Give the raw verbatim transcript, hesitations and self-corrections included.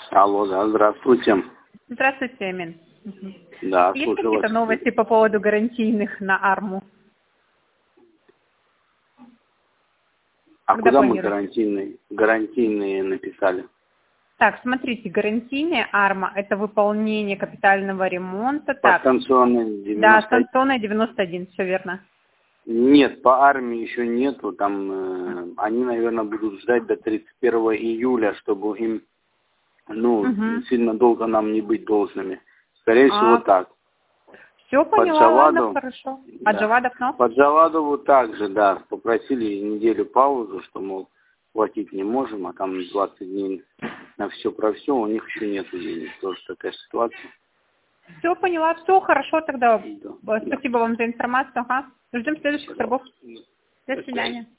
Алло, да, здравствуйте. Здравствуйте, Эмин. Мгм. Да, Есть слушаю какие-то вас. новости по поводу гарантийных на Арму? А Когда куда мы планируете? гарантийные, гарантийные написали? Так, смотрите, гарантийная Арма– это выполнение капитального ремонта. По Так, станционной да, девяносто один. станционная девяносто один, все верно. Нет, по армии еще нету. Там э, они, наверное, будут ждать до тридцать первого июля, чтобы им, ну, Угу. сильно долго нам не быть должными. Скорее всего, А, так. все Под поняла, ладно, Джаваду, хорошо. А да. Джавадов, но? Под Джавадову также, да, попросили неделю паузу, что, мол, платить не можем, а там двадцать дней на все про все, у них еще нет денег. Тоже такая ситуация. Все поняла, все хорошо тогда. Да, Э, да. Спасибо вам за информацию. Ага. Ждем следующих торгов. Пожалуйста. До До свидания. свидания.